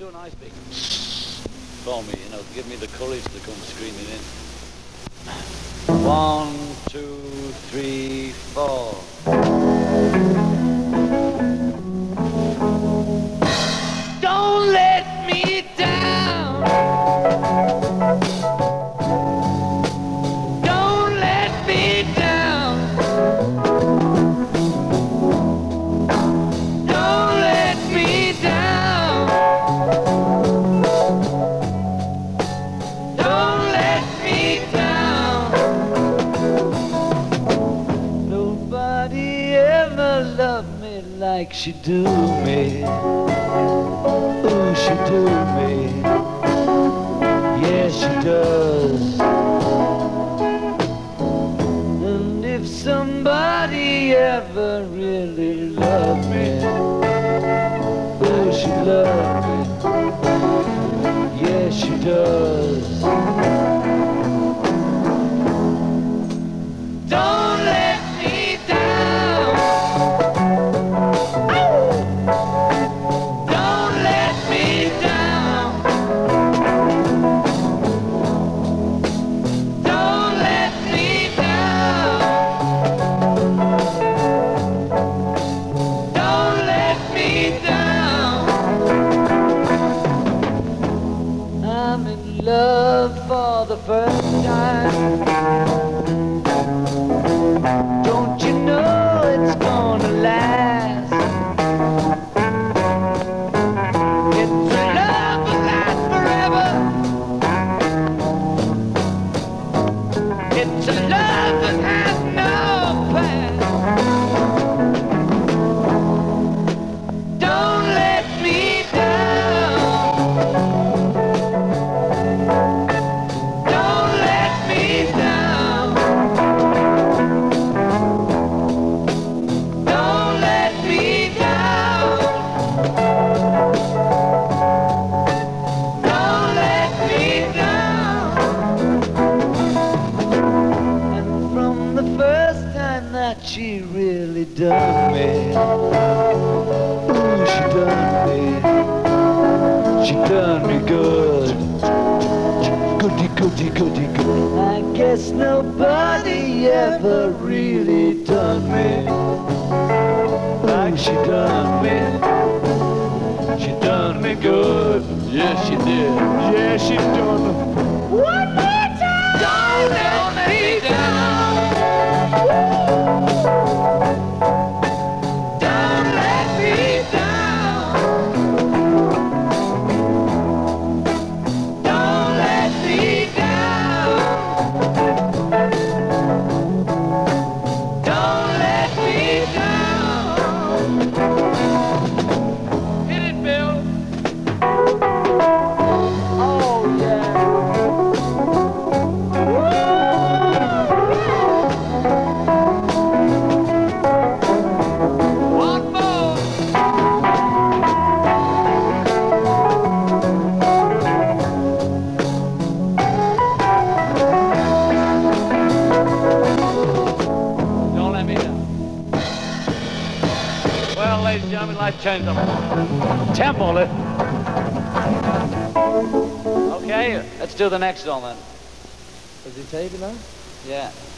do a nice big for me, you know, give me the courage to come screaming in. 1, 2, 3, 4. Don't let me down. Don't let me down. Don't let me down. Don't let me down. Nobody ever loved me like she do me. Ooh, she do me. Yes, she does. And if somebody ever really loved me, ooh, she loved me. Yes, she does. Don't let me down. Don't let me down. Don't let me down. Don't let me down. I'm in love for the first time. Don't you know it's gonna last? It's a love that lasts forever. It's a love that has no past. Don't let me down. Don't let me down. Don't let me down. Don't let me down. And from the first time that she really done me, ooh, she done me. She done me good. Goody, goody, goody, good. I guess nobody ever really done me like she done me. She done me good. Yes, she did. Yeah, she done me. One more time. Don't let me down. Don't let me down. Don't let me down. Don't let me down. Hit it, Bill. Oh, yeah. One more. Don't let me down. Well, ladies and gentlemen, let's change the tempo. Okay, let's do the next one then. Is he taking that? Yeah.